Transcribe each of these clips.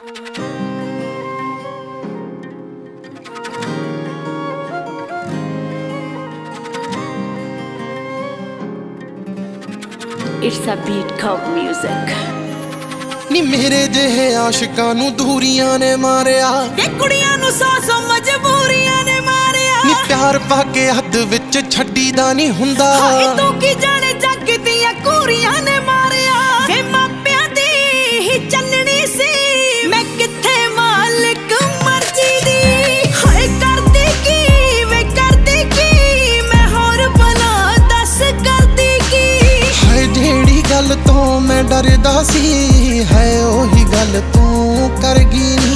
It's a beat called music. नी मेरे जेहे आशिकां नू दूरियां ने मारिया, वे कुड़ियां नू सौ मजबूरियां ने मारिया। नी प्यार पाके हद विच छड्डी दा नी हुंदा। हाय तू की जाने जग दियां कुड़ियां ने मारिया। वे मापियां दी ही चलनी सी, मैं किथे मालिक मर्जी दी। हाय करदी की वे करदी की, मैं होर भला दस करदी की। हाय जेड़ी गल तो मैं डरदा सी, है ओही गल तू करगी नी।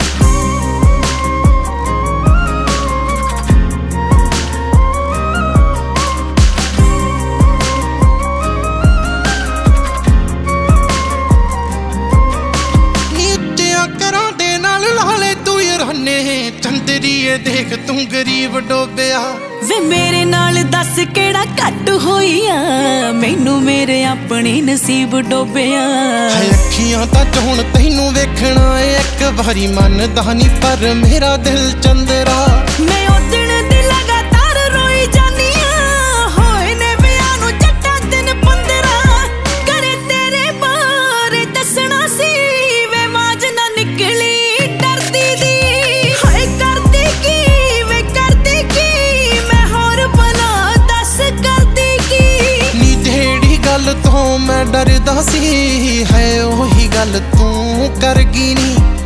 चंदरीए देख तू गरीब डोबिया। वे मेरे नाल दस केड़ा घट होईया, मैनू मेरे अपने नसीब डोबिया। अखियां तां हुण तैनू वेखना है एक बारी, मनदा नी पर मेरा दिल चंदरा। मैं ओ दिन दी लगातार रोई जानी आ, होए ने विआह नू जट्टा दिन 15। करे तेरे बारे दसना सी, वे माज ना निकली डरदी दी। तो मैं डरदा सी, है ओही गल तू करगी नी।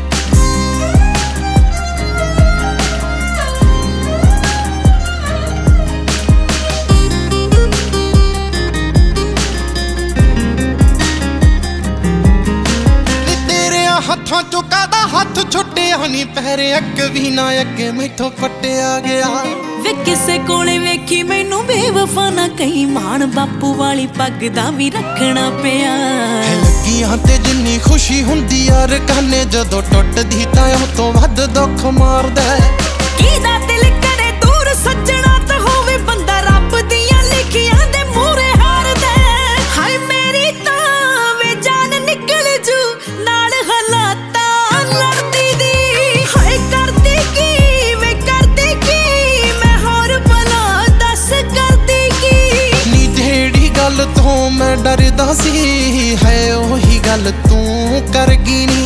तेरे हत्थों चों कादा हथ छुट्टिया नी, पैरे अग भी ना अगे मैथों पट्टिया गया। वे किसे कोले वेखी मैनू बेवफा ना कही, मान बापू वाली पग दा भी रखना पिया। लगियां ते जिन्नी खुशी हुंदी यार काने, जदों टुटदी तां उह तों वध दुख मारदा। कीदा दिल करे दूर सज्जणा तां होवे बंदा, रब दियां लिखियां दे मूरे हारदा। हाय मेरी तां वे जान निकल जू नाल हालातां लड़दी दी। हाय करदी की वे करदी की, मैं होर भला दस करदी की। नी जेड़ी गल तो मैं डरदा सी, है ओही गल तू करगी नी।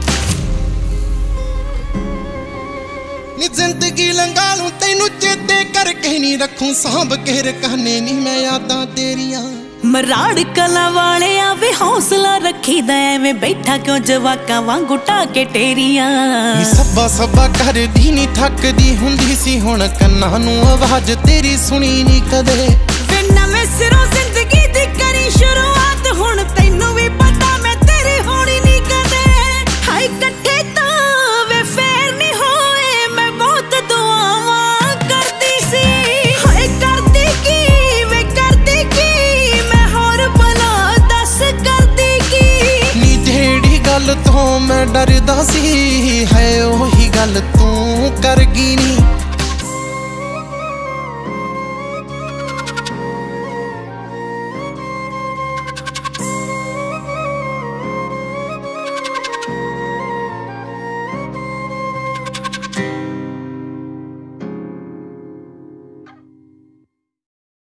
नी जिंदगी लंघा लूं तैनू चेते करके नी रखूं, सांभ के रखाने नी मैं यादां तेरियां। मराड़ कला वाले आवे हौसला रखी दा, मैं बैठा क्यों जवाकां वांगू टाके टेरियां। नी सब्बा सब्बा करदी नी थकदी हुंदी सी, हुण कन्नां नूं आवाज तेरी सुनी नी कदे। वे नवें सिरों जिंदगी दी करी शुरुआत, हुण तैनू भी पता मैं तेरी होनी नी कदे। हाय कट्ठे तां वे फेर नी होए, मैं बहुत दुआवां करदी सी। हाय करदी की वे करदी की, मैं होर भला दस करदी की। नी जेड़ी गल तो मैं डरदा सी, है ओही गल तू करगी नी।